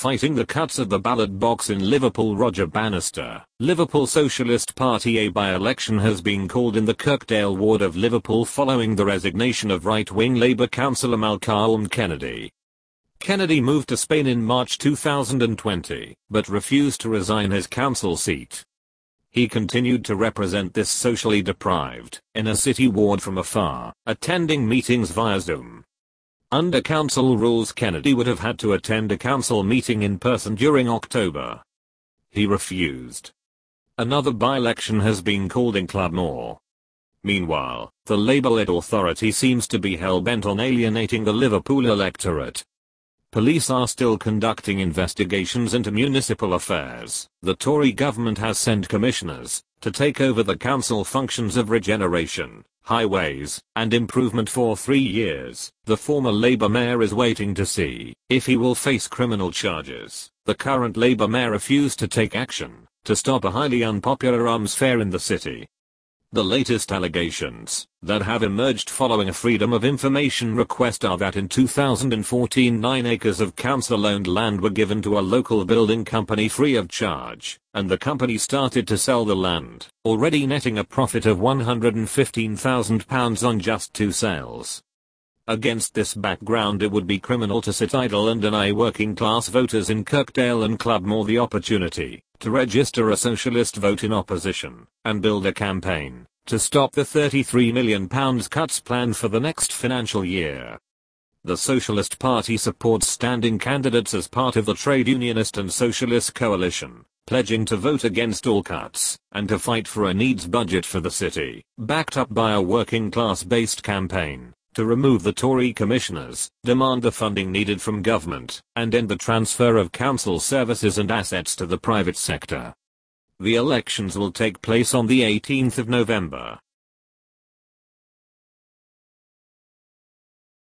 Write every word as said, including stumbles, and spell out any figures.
fighting the cuts at the ballot box in Liverpool. Roger Bannister, Liverpool Socialist Party. A by-election has been called in the Kirkdale ward of Liverpool following the resignation of right-wing Labour councillor Malcolm Kennedy. Kennedy moved to Spain in March two thousand twenty, but refused to resign his council seat. He continued to represent this socially deprived, inner city ward from afar, attending meetings via Zoom. Under council rules, Kennedy would have had to attend a council meeting in person during October. He refused. Another by-election has been called in Clubmoor. Meanwhile, the Labour-led authority seems to be hell-bent on alienating the Liverpool electorate. Police are still conducting investigations into municipal affairs. The Tory government has sent commissioners to take over the council functions of regeneration, highways, and improvement for three years. The former Labour mayor is waiting to see if he will face criminal charges. The current Labour mayor refused to take action to stop a highly unpopular arms fair in the city. The latest allegations that have emerged following a Freedom of Information request are that in two thousand fourteen nine acres of council-owned land were given to a local building company free of charge, and the company started to sell the land, already netting a profit of one hundred fifteen thousand pounds on just two sales. Against this background, it would be criminal to sit idle and deny working-class voters in Kirkdale and Clubmoor the opportunity to register a socialist vote in opposition and build a campaign to stop the thirty-three million pounds cuts planned for the next financial year. The Socialist Party supports standing candidates as part of the Trade Unionist and Socialist Coalition, pledging to vote against all cuts and to fight for a needs budget for the city, backed up by a working-class-based campaign to remove the Tory commissioners, demand the funding needed from government, and end the transfer of council services and assets to the private sector. The elections will take place on the eighteenth of November.